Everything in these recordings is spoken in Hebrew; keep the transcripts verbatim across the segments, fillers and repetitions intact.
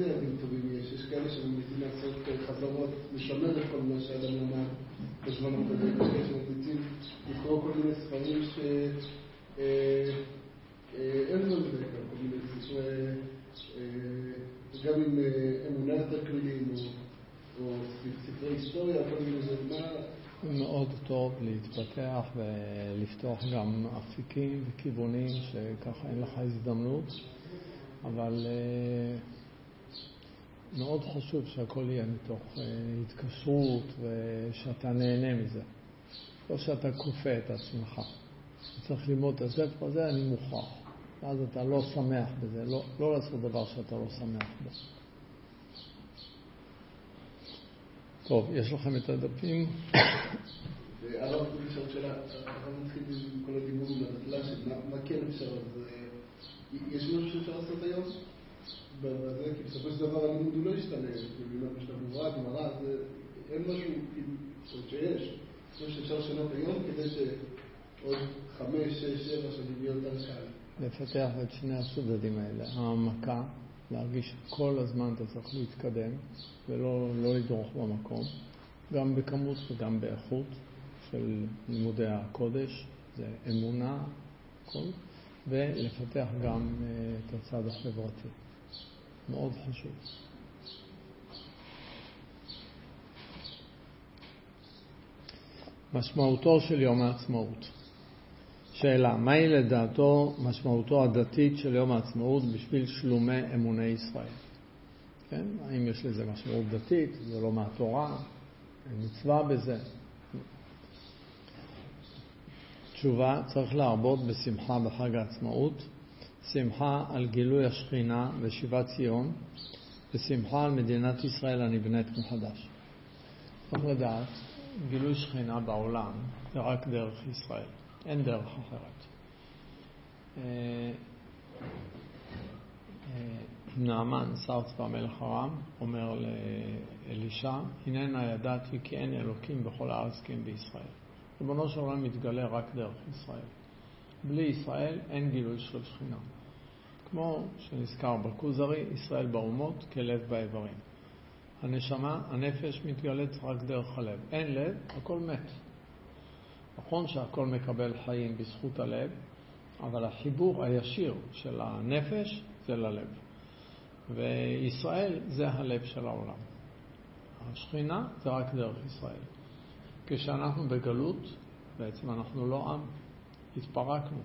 איזה יעדים טובים יש? יש כאלה שממליצים לעשות חזרות, לשמר את כל מה שאדם למד בזמן הקודם, יש כאלה שממליצים לקרוא כל מיני ספרים שאין זמן בדרך כלל, כל מיני ספרי, גם עם אמונה יותר כלליים או ספרי היסטוריה, כל מיני זה, מה... מאוד טוב להתפתח ולפתוח גם אפיקים וכיוונים שככה אין לך הזדמנות, אבל מאוד חשוב שהכל יהיה מתוך התקשרות ושאתה נהנה מזה. לא שאתה כופה את עצמך. צריך ללמוד את הספר הזה, אני מוכרח. אז אתה לא שמח בזה, לא, לא לעשות דבר שאתה לא שמח בו. טוב, יש לכם את הדפים? הרב, אפשר שאלה, הרב מתחיל עם כל הדיבור לדתלה של מה כן אפשר, יש משהו שאפשר לעשות היום? בזה, כי בסופו של דבר הלימוד הוא לא ישתנה, במיוחד בשביל המוברד, גמרא, אין משהו שיש, משהו שאפשר לשנות היום כדי שעוד חמש, שש, שבע שנים יהיה יותר קל. לפתח את שני הסודדים האלה, העמקה, להרגיש כל הזמן אתה צריך להתקדם ולא לא לדרוך במקום, גם בכמות וגם באיכות של לימודי הקודש, זה אמונה, כל, ולפתח גם את הצד החברתי. מאוד חשוב. משמעותו של יום העצמאות. שאלה, מהי לדעתו משמעותו הדתית של יום העצמאות בשביל שלומי אמוני ישראל? כן? האם יש לזה משמעות דתית? זה לא מהתורה? מצווה בזה? תשובה, צריך להרבות בשמחה בחג העצמאות, שמחה על גילוי השכינה ושיבת ציון, ושמחה על מדינת ישראל הנבנית מחדש. צריך לדעת, גילוי שכינה בעולם זה רק דרך ישראל. אין דרך אחרת. נעמן, שר צבא מלך ארם, אומר לאלישע, הננה ידעתי כי אין אלוקים בכל הארץ כי אין בישראל. ריבונו של עולם מתגלה רק דרך ישראל. בלי ישראל אין גילוי של שכינה. כמו שנזכר בכוזרי, ישראל באומות כלב באיברים. הנשמה, הנפש מתגלית רק דרך הלב. אין לב, הכל מת. נכון שהכל מקבל חיים בזכות הלב, אבל החיבור הישיר של הנפש זה ללב. וישראל זה הלב של העולם. השכינה זה רק דרך ישראל. כשאנחנו בגלות, בעצם אנחנו לא עם, התפרקנו.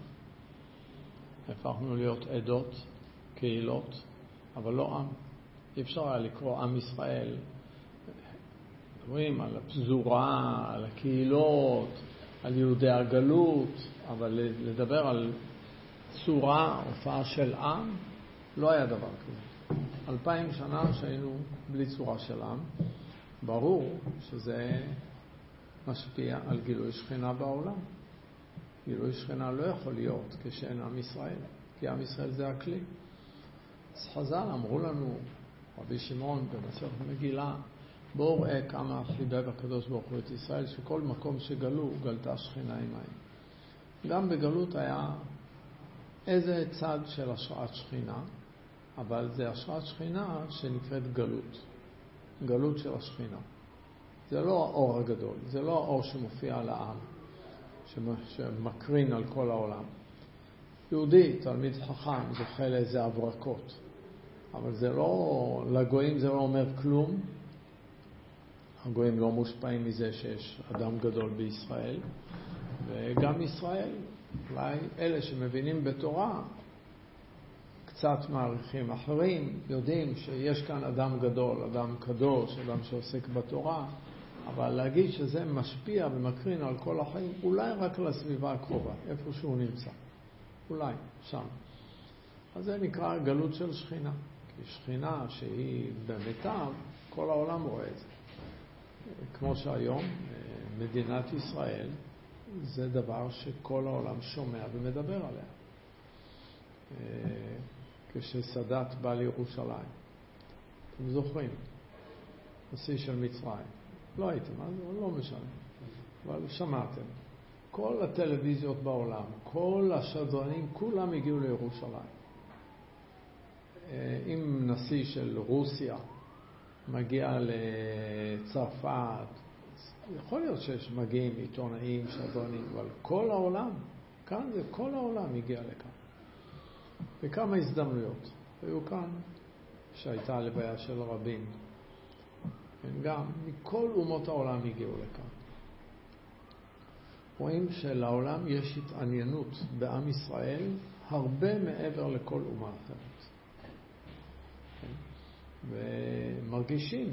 הפכנו להיות עדות, קהילות, אבל לא עם. אי אפשר היה לקרוא עם ישראל. מדברים על הפזורה, על הקהילות, על יהודי הגלות, אבל לדבר על צורה, הופעה של עם, לא היה דבר כזה. אלפיים שנה שהיינו בלי צורה של עם, ברור שזה משפיע על גילוי שכינה בעולם. גילוי שכינה לא יכול להיות כשאין עם ישראל, כי עם ישראל זה הכלי. אז חז"ל אמרו לנו, רבי שמעון במסכת מגילה, בואו ראה כמה חיבב הקדוש ברוך הוא את ישראל, שכל מקום שגלו גלתה שכינה עמהם. גם בגלות היה איזה צד של השראת שכינה, אבל זה השראת שכינה שנקראת גלות. גלות של השכינה. זה לא האור הגדול, זה לא האור שמופיע על העם, שמקרין על כל העולם. יהודי, תלמיד חכם, זוכה לאיזה הברקות. אבל זה לא, לגויים זה לא אומר כלום. הגויים לא מושפעים מזה שיש אדם גדול בישראל. וגם ישראל, אולי אלה שמבינים בתורה, קצת מעריכים אחרים, יודעים שיש כאן אדם גדול, אדם קדוש, אדם שעוסק בתורה, אבל להגיד שזה משפיע ומקרין על כל החיים, אולי רק לסביבה הקרובה, איפה שהוא נמצא. אולי, שם. אז זה נקרא גלות של שכינה. כי שכינה שהיא במיטב, כל העולם רואה את זה. כמו שהיום, מדינת ישראל, זה דבר שכל העולם שומע ומדבר עליה. כשסאדאת בא לירושלים, אתם זוכרים, נשיא של מצרים. לא הייתם, אז לא משנה, אבל שמעתם. כל הטלוויזיות בעולם, כל השדרנים, כולם הגיעו לירושלים. אם נשיא של רוסיה מגיע לצרפת, יכול להיות שיש מגיעים עיתונאים, שדרנים, אבל כל העולם, כאן זה כל העולם הגיע לכאן. בכמה הזדמנויות. היו כאן שהייתה הלוויה של רבים. גם מכל אומות העולם הגיעו לכאן. רואים שלעולם יש התעניינות בעם ישראל הרבה מעבר לכל אומה אחרת. ומרגישים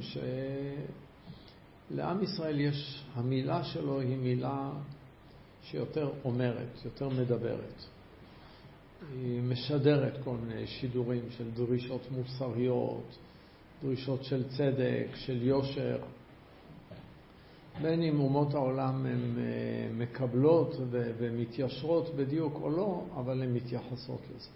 שלעם ישראל יש, המילה שלו היא מילה שיותר אומרת, יותר מדברת. היא משדרת כל מיני שידורים של דרישות מוסריות, דרישות של צדק, של יושר. בין אם אומות העולם הן מקבלות ומתיישרות בדיוק או לא, אבל הן מתייחסות לזה.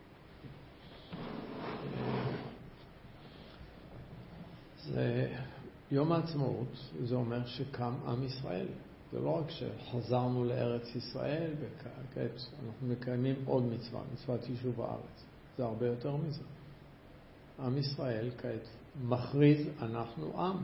זה יום העצמאות, זה אומר שקם עם ישראל. זה לא רק שחזרנו לארץ ישראל, וכעת אנחנו מקיימים עוד מצווה, מצוות יישוב הארץ. זה הרבה יותר מזה. עם ישראל כעת מכריז אנחנו עם.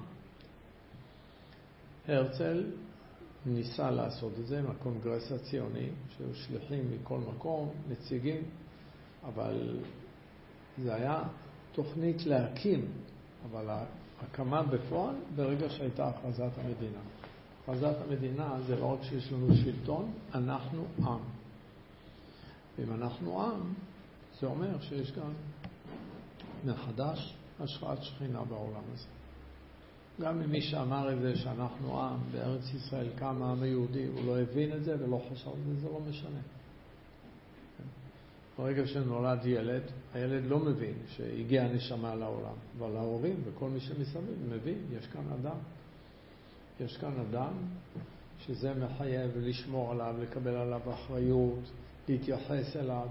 הרצל ניסה לעשות את זה מהקונגרס הציוני, שהיו שליחים מכל מקום, נציגים, אבל זה היה תוכנית להקים, אבל ההקמה בפועל ברגע שהייתה הכרזת המדינה. הכרזת המדינה זה לא רק שיש לנו שלטון, אנחנו עם. ואם אנחנו עם, זה אומר שיש גם מחדש השראת שכינה בעולם הזה. גם מי שאמר את זה שאנחנו עם, בארץ ישראל קם העם היהודי, הוא לא הבין את זה ולא חשב את זה, זה לא משנה. ברגע שנולד ילד, הילד לא מבין שהגיע נשמה לעולם, אבל ההורים וכל מי שמסביב מבין, יש כאן אדם. יש כאן אדם שזה מחייב לשמור עליו, לקבל עליו אחריות, להתייחס אליו.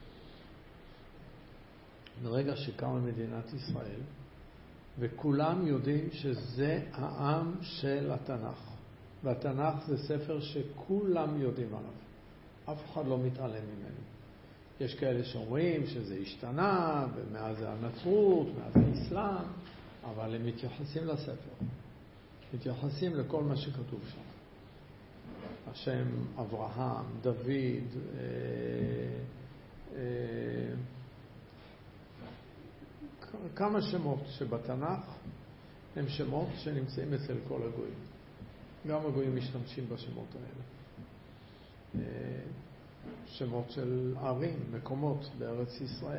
ברגע שקמה מדינת ישראל, וכולם יודעים שזה העם של התנ"ך. והתנ"ך זה ספר שכולם יודעים עליו. אף אחד לא מתעלם ממנו. יש כאלה שאומרים שזה השתנה, ומאז זה הנצרות, מאז האסלאם, אבל הם מתייחסים לספר. מתייחסים לכל מה שכתוב שם. השם אברהם, דוד, אה, אה, כמה שמות שבתנ"ך הם שמות שנמצאים אצל כל הגויים. גם הגויים משתמשים בשמות האלה. שמות של ערים, מקומות בארץ ישראל.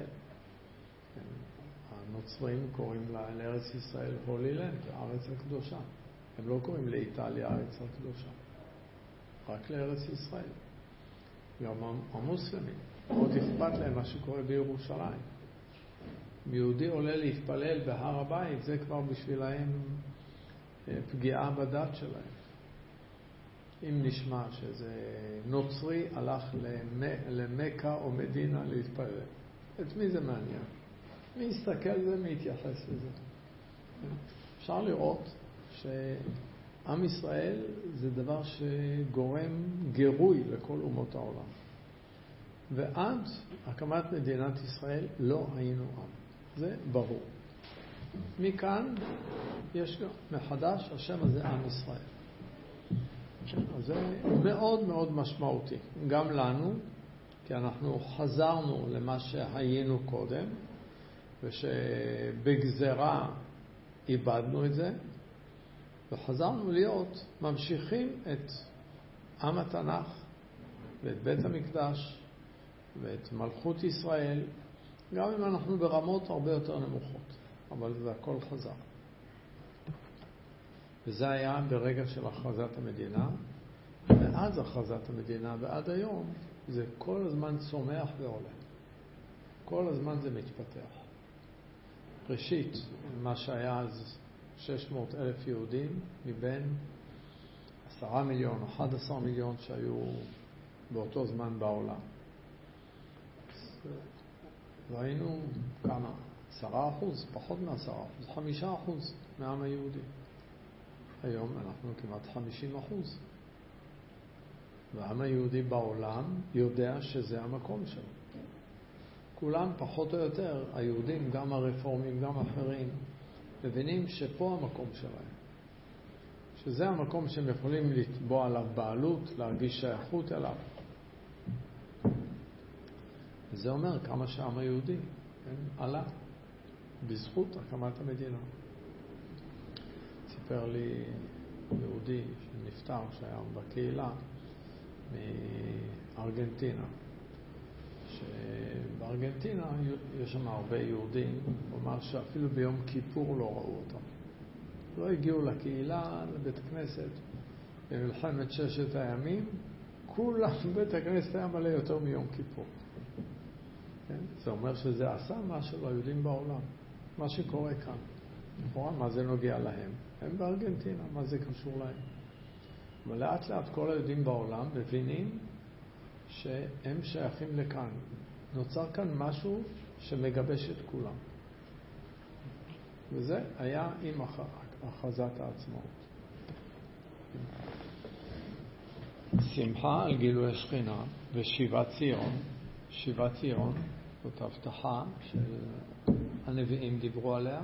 הנוצרים קוראים לארץ ישראל הולי לנד, הארץ הקדושה. הם לא קוראים לאיטליה הארץ הקדושה. רק לארץ ישראל. גם המוסלמים, מאוד אכפת להם מה שקורה בירושלים. יהודי עולה להתפלל בהר הבית, זה כבר בשבילהם פגיעה בדת שלהם. אם נשמע שזה נוצרי הלך למקה או מדינה להתפלל, את מי זה מעניין? מי יסתכל על זה, מי יתייחס לזה? אפשר לראות שעם ישראל זה דבר שגורם גירוי לכל אומות העולם. ועד הקמת מדינת ישראל לא היינו עם. זה ברור. מכאן יש מחדש השם הזה עם ישראל. אז זה מאוד מאוד משמעותי. גם לנו, כי אנחנו חזרנו למה שהיינו קודם, ושבגזרה איבדנו את זה, וחזרנו להיות ממשיכים את עם התנ"ך, ואת בית המקדש, ואת מלכות ישראל, גם אם אנחנו ברמות הרבה יותר נמוכות, אבל זה הכל חזר. וזה היה ברגע של הכרזת המדינה, ואז הכרזת המדינה ועד היום זה כל הזמן צומח ועולה. כל הזמן זה מתפתח. ראשית, מה שהיה אז שש מאות אלף יהודים מבין עשרה מיליון, אחד עשר מיליון שהיו באותו זמן בעולם. ראינו כמה? עשרה אחוז, פחות מעשרה אחוז, חמישה אחוז מהעם היהודי. היום אנחנו כמעט חמישים אחוז. והעם היהודי בעולם יודע שזה המקום שלו. כולם פחות או יותר, היהודים, גם הרפורמים, גם אחרים, מבינים שפה המקום שלהם. שזה המקום שהם יכולים לתבוע עליו בעלות, להרגיש שייכות אליו. וזה אומר כמה שהעם היהודי כן, עלה בזכות הקמת המדינה. סיפר לי יהודי שנפטר שהיה בקהילה מארגנטינה, שבארגנטינה יש שם הרבה יהודים, הוא אמר שאפילו ביום כיפור לא ראו אותם. לא הגיעו לקהילה, לבית הכנסת, במלחמת ששת הימים, כולם בית הכנסת היה מלא יותר מיום כיפור. כן? זה אומר שזה עשה משהו ליהודים בעולם, מה שקורה כאן. נכון? מה זה נוגע להם? הם בארגנטינה, מה זה קשור להם? אבל לאט לאט כל היהודים בעולם מבינים שהם שייכים לכאן. נוצר כאן משהו שמגבש את כולם. וזה היה עם הכרזת העצמאות. שמחה על גילוי השכינה ושיבת ציון. שיבת ציון זאת הבטחה שהנביאים דיברו עליה.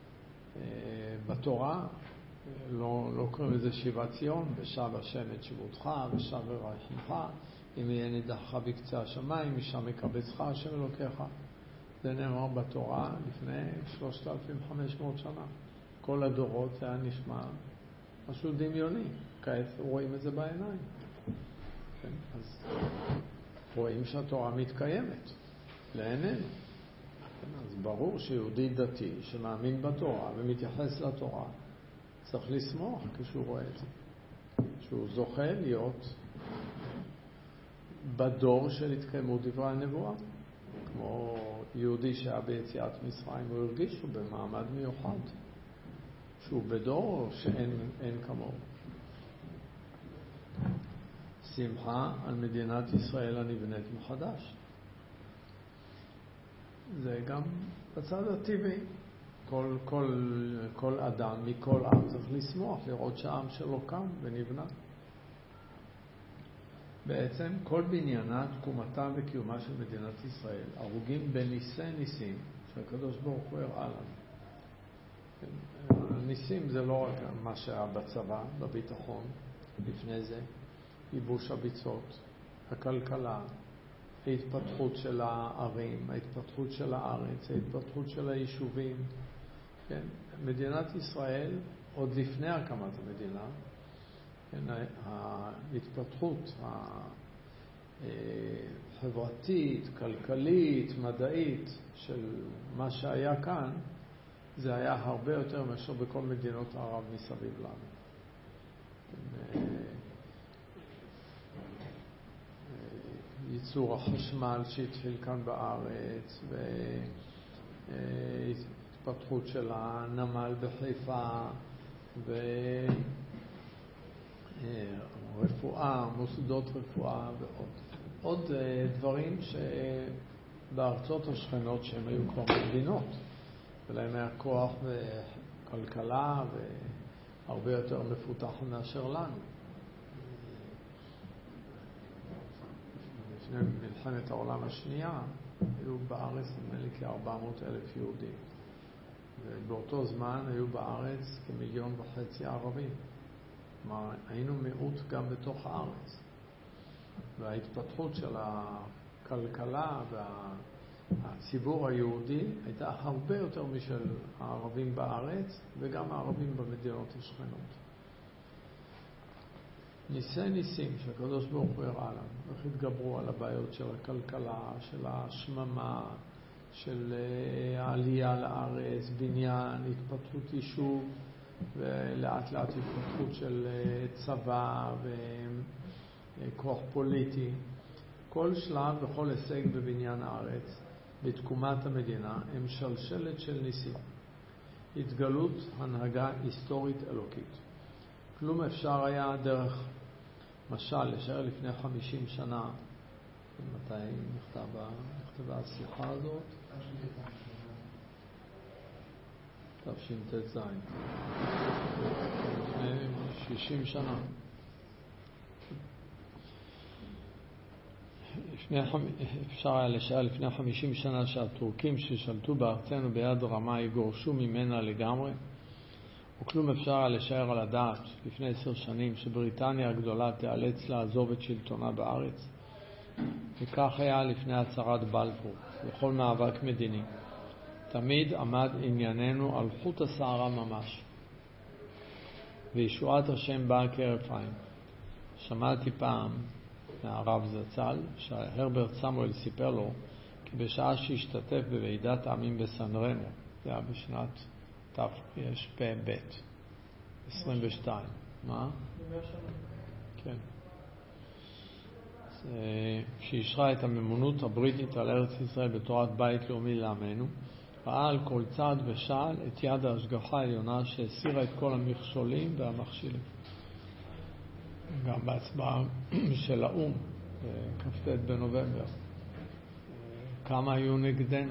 בתורה לא, לא קוראים לזה שיבת ציון, ושב השם את שבותך ושב ירחמך, אם יהיה נידחך בקצה השמיים, משם יקבצך השם אלוקיך. זה נאמר בתורה לפני שלושת אלפים וחמש מאות שנה. כל הדורות זה היה נשמע משהו דמיוני. כעת רואים את זה בעיניים. כן? אז רואים שהתורה מתקיימת לעינינו. אז ברור שיהודי דתי שמאמין בתורה ומתייחס לתורה צריך לשמוח כשהוא רואה את זה. שהוא זוכה להיות בדור של התקיימות דברי הנבואה. כמו יהודי שהיה ביציאת מצרים, הוא הרגיש שהוא במעמד מיוחד. שהוא בדור שאין אין כמוהו. שמחה על מדינת ישראל הנבנית מחדש. זה גם בצד הטבעי. כל, כל, כל אדם מכל עם צריך לשמוח, לראות שהעם שלו קם ונבנה. בעצם כל בניינה, תקומתה וקיומה של מדינת ישראל הרוגים בניסי ניסים שהקדוש ברוך הוא הראה לנו. ניסים זה לא רק מה שהיה בצבא, בביטחון, לפני זה, ייבוש הביצות, הכלכלה, ההתפתחות של הערים, ההתפתחות של הארץ, ההתפתחות של היישובים. כן? מדינת ישראל, עוד לפני הקמת המדינה, כן, ההתפתחות החברתית, כלכלית, מדעית של מה שהיה כאן, זה היה הרבה יותר מאשר בכל מדינות ערב מסביב לנו. ייצור החשמל שהתחיל כאן בארץ, והתפתחות של הנמל בחיפה, ורפואה, מוסדות רפואה ועוד. עוד דברים שבארצות השכנות שהן היו כבר מדינות, ולהם היה כוח וכלכלה והרבה יותר מפותח מאשר לנו. לפני מלחמת העולם השנייה היו בארץ נדמה לי כ-ארבע מאות אלף יהודים, ובאותו זמן היו בארץ כמיליון וחצי ערבים. כלומר, היינו מיעוט גם בתוך הארץ, וההתפתחות של הכלכלה והציבור היהודי הייתה הרבה יותר משל הערבים בארץ וגם הערבים במדינות השכנות. ניסי ניסים שהקדוש ברוך הוא הראה לנו, איך התגברו על הבעיות של הכלכלה, של השממה, של העלייה לארץ, בניין, התפתחות יישוב, ולאט לאט התפתחות של צבא וכוח פוליטי. כל שלב וכל הישג בבניין הארץ, בתקומת המדינה, הם שלשלת של ניסים. התגלות הנהגה היסטורית אלוקית. כלום אפשר היה דרך משל לשער לפני חמישים שנה. מתי נכתבה, נכתבה השיחה הזאת? תש"ט. לפני שישים שנה. אפשר היה לשער לפני חמישים שנה שהטורקים ששלטו בארצנו ביד רמה יגורשו ממנה לגמרי, וכלום אפשר היה לשער על הדעת לפני עשר שנים שבריטניה הגדולה תיאלץ לעזוב את שלטונה בארץ. וכך היה לפני הצהרת בלפור, בכל מאבק מדיני. תמיד עמד ענייננו על חוט השערה ממש. וישועת השם באה כהרף עין. שמעתי פעם מהרב זצ"ל שהרברט סמואל סיפר לו כי בשעה שהשתתף בוועידת העמים בסן רמו, זה היה בשנת תרפ"ב עשרים ושתיים. מה? כן. שאישרה את הממונות הבריטית על ארץ ישראל בתורת בית לאומי לעמנו, ראה על כל צעד ושעל את יד ההשגחה העליונה שהסירה את כל המכשולים והמכשילים. גם בהצבעה של האום, כ"ט בנובמבר, כמה היו נגדנו.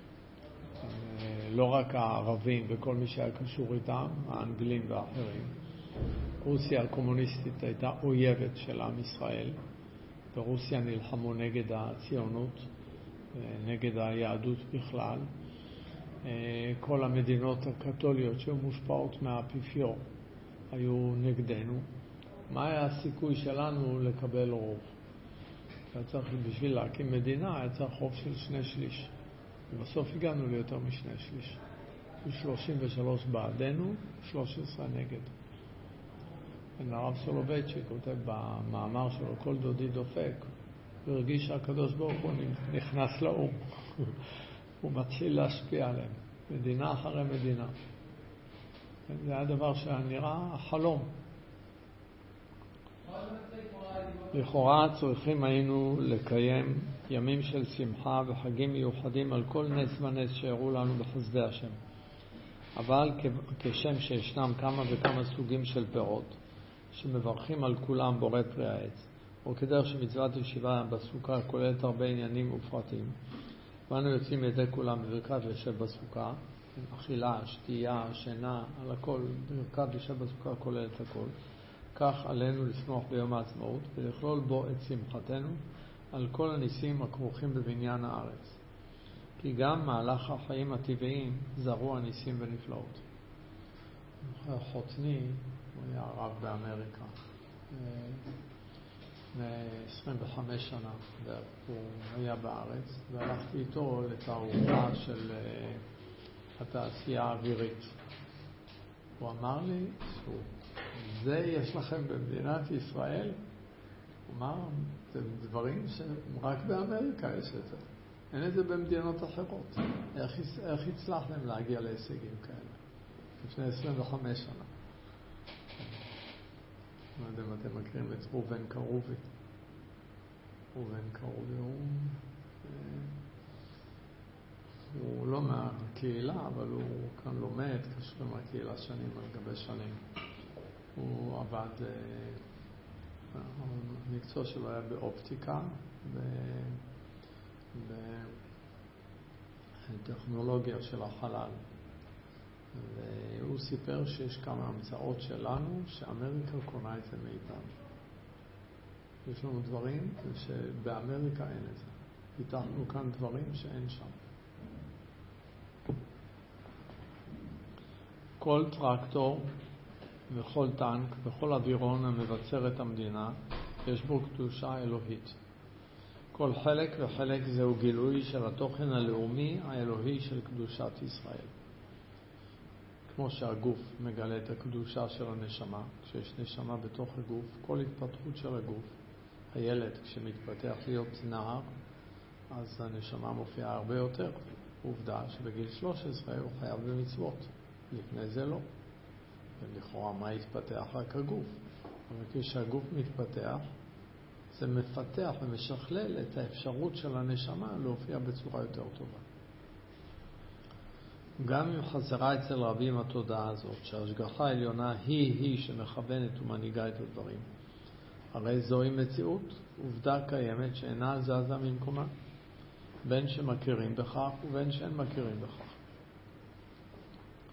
לא רק הערבים וכל מי שהיה קשור איתם, האנגלים ואחרים. רוסיה הקומוניסטית הייתה אויבת של עם ישראל. ברוסיה נלחמו נגד הציונות, נגד היהדות בכלל. כל המדינות הקתוליות שהיו מושפעות מהאפיפיור היו נגדנו. מה היה הסיכוי שלנו לקבל רוב? היה צריך, בשביל להקים מדינה, היה צריך רוב של שני שליש. ובסוף הגענו ליותר משני שליש. שלושים ושלוש בעדנו, שלוש עשרה נגד. הרב סולובייצ'יק כותב במאמר שלו, כל דודי דופק, והרגיש שהקדוש ברוך הוא נכנס לאום. הוא מתחיל להשפיע עליהם, מדינה אחרי מדינה. זה היה דבר שנראה חלום. לכאורה צריכים היינו לקיים ימים של שמחה וחגים מיוחדים על כל נס ונס שהראו לנו בחסדי השם. אבל כשם שישנם כמה וכמה סוגים של פירות שמברכים על כולם בורא פרי העץ, או כדרך שמצוות ישיבה בסוכה כוללת הרבה עניינים ופרטים, ואנו יוצאים ידי כולם בברכת יושב בסוכה, אכילה, שתייה, שינה, על הכל, ברכת יושב בסוכה כוללת הכל. כך עלינו לשמוח ביום העצמאות ולכלול בו את שמחתנו על כל הניסים הכרוכים בבניין הארץ. כי גם מהלך החיים הטבעיים זרו הניסים ונפלאות. חותני, הוא היה רב באמריקה, לפני עשרים וחמש שנה, והוא היה בארץ, והלכתי איתו לתערוכה של התעשייה האווירית. הוא אמר לי, זה יש לכם במדינת ישראל? הוא אמר, זה דברים שרק באמריקה יש את זה. אין את זה במדינות אחרות. איך, איך הצלחתם להגיע להישגים כאלה? לפני עשרים וחמש שנה. לא יודע אם אתם מכירים את רובן קרובי. רובן קרובי הוא, הוא לא מהקהילה, אבל הוא כאן לומד, קשור עם הקהילה שנים על גבי שנים. הוא עבד, המקצוע שלו היה באופטיקה, בטכנולוגיה של החלל. והוא סיפר שיש כמה המצאות שלנו שאמריקה קונה את זה מאיתנו. יש לנו דברים שבאמריקה אין את זה. פיתחנו כאן דברים שאין שם. כל טרקטור וכל טנק וכל אווירון המבצר את המדינה יש בו קדושה אלוהית. כל חלק וחלק זהו גילוי של התוכן הלאומי האלוהי של קדושת ישראל. כמו שהגוף מגלה את הקדושה של הנשמה, כשיש נשמה בתוך הגוף, כל התפתחות של הגוף, הילד כשמתפתח להיות נער, אז הנשמה מופיעה הרבה יותר. עובדה שבגיל שלוש עשרה הוא חייב במצוות, לפני זה לא. ולכאורה מה יתפתח? רק הגוף. אבל כשהגוף מתפתח, זה מפתח ומשכלל את האפשרות של הנשמה להופיע בצורה יותר טובה. גם אם חזרה אצל רבים התודעה הזאת, שההשגחה העליונה היא-היא שמכוונת ומנהיגה את הדברים, הרי זוהי מציאות, עובדה קיימת שאינה זזה ממקומה, בין שמכירים בכך ובין שאין מכירים בכך.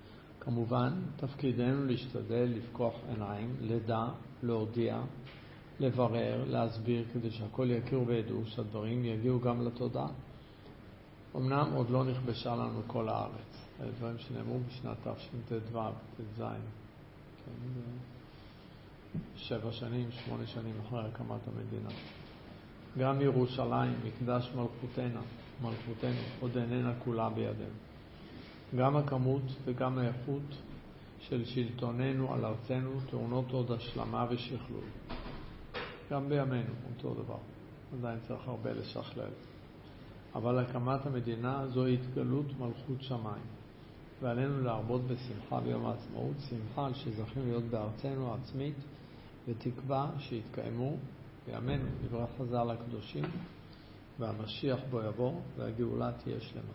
כמובן, תפקידנו להשתדל לפקוח עיניים, לדע, להודיע לברר, להסביר, כדי שהכל יכירו וידעו, שהדברים יגיעו גם לתודעה. אמנם עוד לא נכבשה לנו כל הארץ. אלה דברים שנאמרו בשנת תשט"ו, תז. כן, שבע שנים, שמונה שנים אחרי הקמת המדינה. גם ירושלים, מקדש מלכותנו, מלכותנו, עוד איננה כולה בידינו. גם הכמות וגם האיכות של שלטוננו על ארצנו טעונות עוד השלמה ושכלול. גם בימינו, אותו דבר. עדיין צריך הרבה לשכלל. אבל הקמת המדינה זו התגלות מלכות שמיים. ועלינו להרבות בשמחה ביום העצמאות, שמחה על שזכינו להיות בארצנו העצמית, ותקווה שיתקיימו בימינו דברי חז"ל הקדושים, והמשיח בו יבוא, והגאולה תהיה שלמה.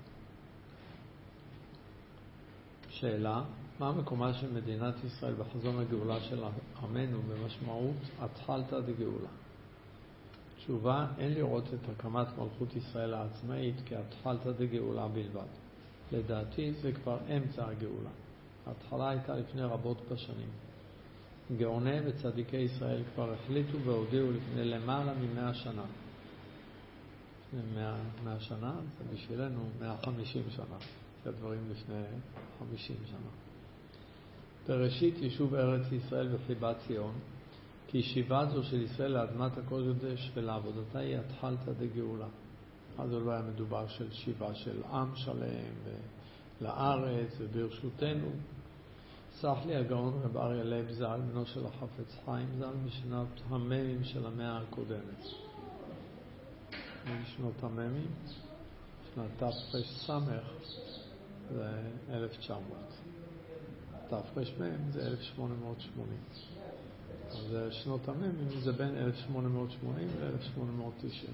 שאלה, מה מקומה של מדינת ישראל בחזון הגאולה של עמנו במשמעות התחלתא דגאולה? תשובה, אין לראות את הקמת מלכות ישראל העצמאית כהתחלתא דגאולה בלבד. לדעתי זה כבר אמצע הגאולה. ההתחלה הייתה לפני רבות בשנים. גאוני וצדיקי ישראל כבר החליטו והודיעו לפני למעלה ממאה שנה. לפני מאה שנה, זה בשבילנו מאה וחמישים שנה. זה הדברים לפני חמישים שנה. בראשית יישוב ארץ ישראל וחיבת ציון, כי ישיבה זו של ישראל לאדמת הקודש ולעבודתה היא התחלתא דגאולה. אז לא היה מדובר של שיבה של עם שלם לארץ וברשותנו. סח לי הגאון רב אריה לייב ז"ל, בנו של החפץ חיים ז"ל, משנות הממים של המאה הקודמת. משנות הממים, שנת תר"ס זה אלף תשע מאות. תר"ם זה אלף שמונה מאות שמונים. אז שנות הממים זה בין אלף שמונה מאות שמונים ל-אלף שמונה מאות תשעים.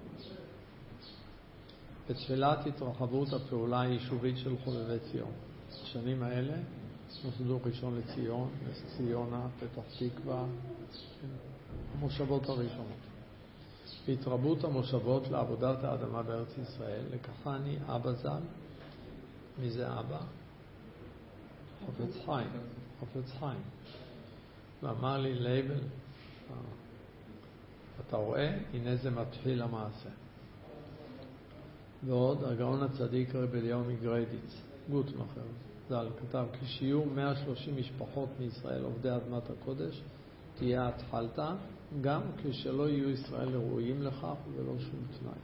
בתחילת התרחבות הפעולה היישובית של חובבי ציון. בשנים האלה נוסדו ראשון לציון, נס ציונה, פתח תקווה, המושבות הראשונות. בהתרבות המושבות לעבודת האדמה בארץ ישראל, לקחני אבא ז"ל, מי זה אבא? חפץ חיים, חפץ חיים. ואמר לי לייבל, אתה רואה? הנה זה מתחיל המעשה. ועוד, הגאון הצדיק רב אליהו מגריידיץ, גוטמכר, ז"ל, כתב, כשיהיו מאה ושלושים משפחות מישראל עובדי אדמת הקודש, תהיה התחלתא, גם כשלא יהיו ישראל ראויים לכך ולא שום תנאי.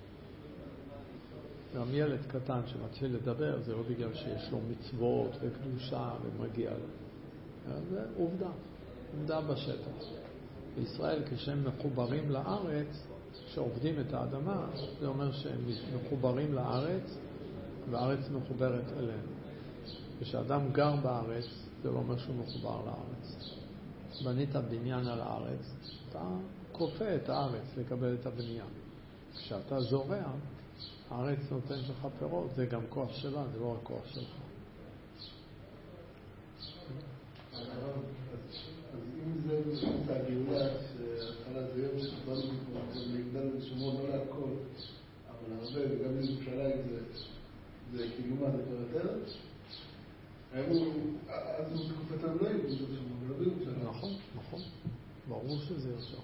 גם ילד קטן שמתחיל לדבר, זה לא בגלל שיש לו מצוות וקדושה ומגיע לו. זה עובדה, עובדה בשטח. בישראל כשהם מחוברים לארץ, כשעובדים את האדמה, זה אומר שהם מחוברים לארץ, והארץ מחוברת אליהם. כשאדם גר בארץ, זה לא אומר שהוא מחובר לארץ. בנית בניין על הארץ, אתה כופה את הארץ לקבל את הבניין. כשאתה זורע, הארץ נותן לך פירות, זה גם כוח שלה, זה לא רק כוח שלך. אז אם זה את הגאולה, שהתחלה זה יום שחברנו להגדל לשמור לא להכל, אבל הרבה, וגם בירושלים זה כאילו מה, זה כבר יותר? אז בתקופתם לא יהיו זאת שמור, לא בירושלים. נכון, נכון. ברור שזה יותר.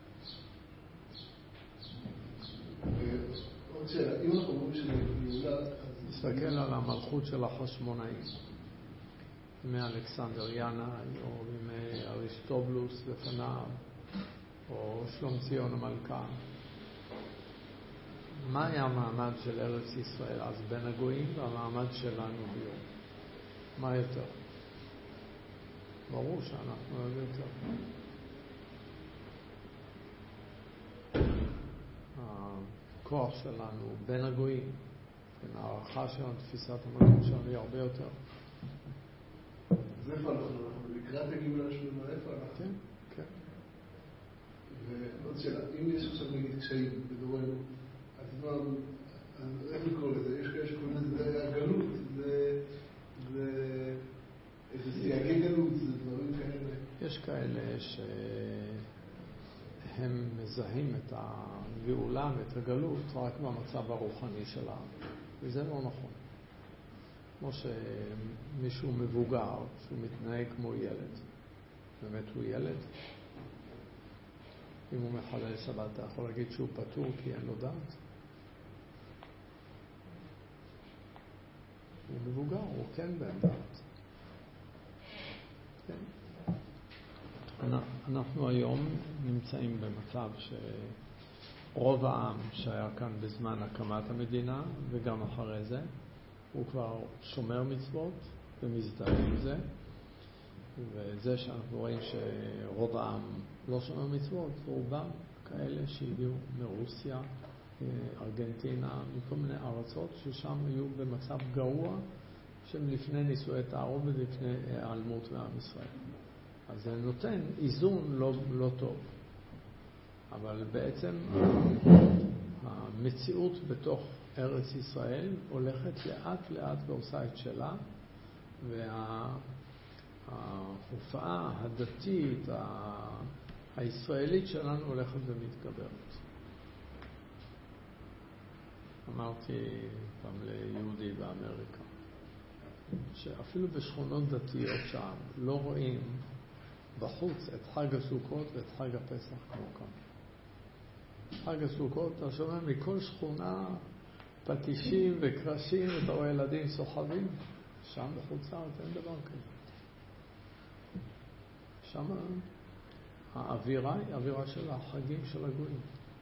עוד שאלה, אם אנחנו אומרים שבגאולה... נסתכל על המלכות של החשמונאים. ימי אלכסנדר ינאי, או ימי אריסטובולוס לפניו, או שלומציון המלכה. מה היה המעמד של ארץ ישראל אז בין הגויים והמעמד שלנו היום? מה יותר? ברור שאנחנו לא יותר. הכוח שלנו בין הגויים, הערכה שלנו, תפיסת המקום שלנו היא הרבה יותר. אז איפה אנחנו? אנחנו לקראת הגאולה שלנו, איפה אנחנו? כן, כן. ועוד שאלה, אם יש עכשיו נגיד קשיים בדורנו, אז מה, איך לקרוא לזה? יש כאלה שקוראים לזה הגלות, זה איזה סייגי גלות, זה דברים כאלה. יש כאלה שהם מזהים את הגאולה ואת הגלות רק במצב הרוחני של העם, וזה לא נכון. כמו שמישהו מבוגר, שהוא מתנהג כמו ילד, באמת הוא ילד, אם הוא מחלל שבת, אתה יכול להגיד שהוא פטור כי אין לו דעת? הוא מבוגר, הוא כן בן דעת. כן. אנחנו היום נמצאים במצב שרוב העם שהיה כאן בזמן הקמת המדינה וגם אחרי זה, הוא כבר שומר מצוות ומזדהה עם זה. וזה שאנחנו רואים שרוב העם לא שומר מצוות, רובם כאלה שהגיעו מרוסיה, ארגנטינה, מכל מיני ארצות ששם היו במצב גרוע שהם לפני נישואי תערובת ולפני העלמות מעם ישראל. אז זה נותן איזון לא, לא טוב. אבל בעצם המציאות בתוך ארץ ישראל הולכת לאט לאט ועושה את שלה, וההופעה הדתית הישראלית שלנו הולכת ומתגברת. אמרתי פעם ליהודי באמריקה, שאפילו בשכונות דתיות שם לא רואים בחוץ את חג הסוכות ואת חג הפסח כמו כאן. חג הסוכות, אתה שומע מכל שכונה פטישים וקרשים, ואתה רואה ילדים סוחבים. שם בחוץ לארץ אין דבר כזה. שם האווירה היא האווירה של החגים של הגויים.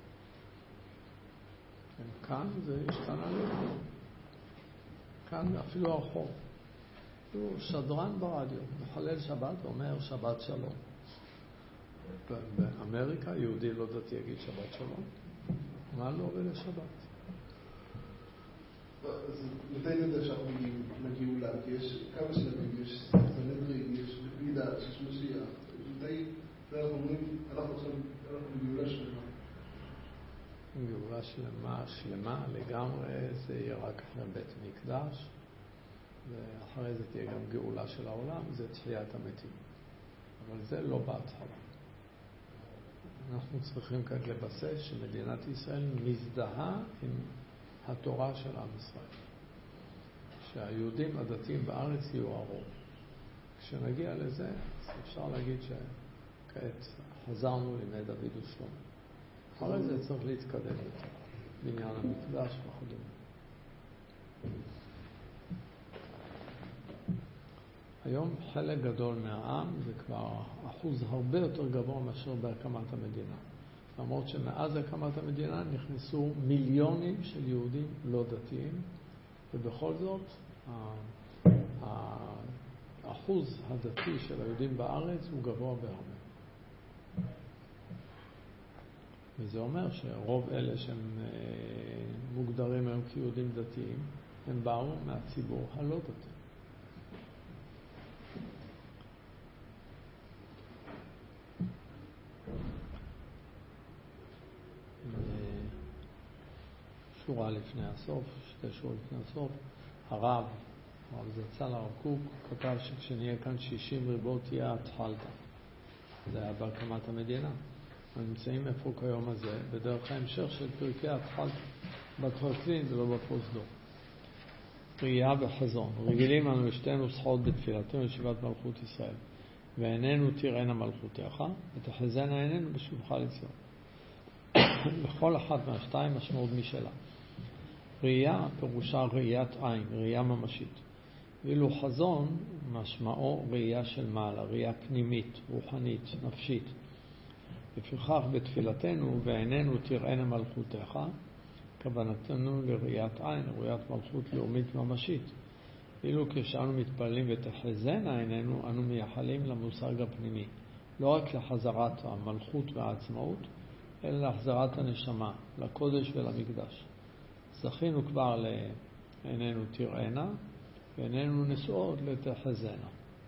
כאן זה השתנה לי. כאן אפילו הרחוב. הוא שדרן ברדיו, מחלל שבת ואומר שבת שלום. באמריקה יהודי לא דתי יגיד שבת שלום. מה לא עובד לשבת? אז מתי נדע שאנחנו מגאולה? כי יש כמה שלבים, יש סנהדרין, יש מקדש, יש משיח. מתי אנחנו אומרים, אנחנו עכשיו, אנחנו בגאולה שלמה. גאולה שלמה, שלמה לגמרי, זה יהיה רק אחרי בית מקדש, ואחרי זה תהיה גם גאולה של העולם, זה תחיית המתים. אבל זה לא בהתחלה. אנחנו צריכים כאן לבסס שמדינת ישראל מזדהה עם התורה של עם ישראל. שהיהודים הדתיים בארץ יהיו הרוב. כשנגיע לזה, אז אפשר להגיד שכעת חזרנו לימי דוד ושלמה. אחרי זה צריך להתקדם יותר, בניין המקדש וכו'. היום חלק גדול מהעם זה כבר אחוז הרבה יותר גבוה מאשר בהקמת המדינה. למרות שמאז הקמת המדינה נכנסו מיליונים של יהודים לא דתיים, ובכל זאת האחוז הדתי של היהודים בארץ הוא גבוה בהרבה. וזה אומר שרוב אלה שהם מוגדרים היום כיהודים דתיים, הם באו מהציבור הלא דתי. שורה לפני הסוף, שתי שורות לפני הסוף, הרב, הרב זצ"ל הרב קוק, כתב שכשנהיה כאן שישים ריבו תהיה התחלתא. זה היה בהקמת המדינה. נמצאים איפה כיום הזה, בדרך ההמשך של פרקי התחלתא, בטרקלין ולא בפרוזדור. ראייה וחזון. רגילים אנו לשתי נוסחאות בתפילתנו ישיבת מלכות ישראל. ועינינו תראינה מלכותך, ותחזינה עינינו בשובך לציון. בכל אחת מהשתיים משמעות משלה. ראייה פירושה ראיית עין, ראייה ממשית. ואילו חזון משמעו ראייה של מעלה, ראייה פנימית, רוחנית, נפשית. לפיכך בתפילתנו ועינינו תראינה מלכותך, כוונתנו לראיית עין, ראיית מלכות לאומית ממשית. ואילו כשאנו מתפללים ותחזינה עינינו, אנו מייחלים למושג הפנימי, לא רק לחזרת המלכות והעצמאות, אלא להחזרת הנשמה, לקודש ולמקדש. זכינו כבר לעינינו תראינה, ועינינו נשואות לתחזינה.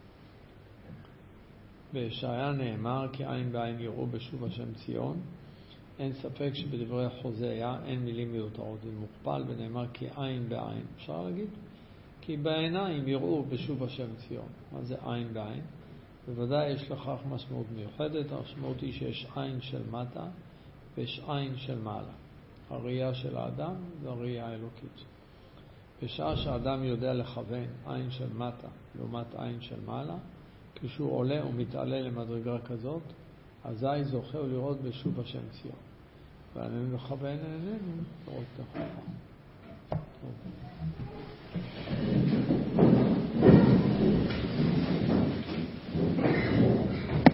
בישעיה נאמר כי עין בעין יראו בשוב השם ציון. אין ספק שבדברי חוזיה אין מילים מיותרות, זה מוכפל ונאמר כי עין בעין. אפשר להגיד? כי בעיניים יראו בשוב השם ציון. מה זה עין בעין? בוודאי יש לכך משמעות מיוחדת. המשמעות היא שיש עין של מטה ויש עין של מעלה. הראייה של האדם זה הראייה האלוקית. בשעה שהאדם יודע לכוון עין של מטה לעומת עין של מעלה, כשהוא עולה ומתעלה למדרגה כזאת, אזי זוכה לראות בשוב השם ציון. ועננו לך בעין עינינו לראות את החופה. טוב.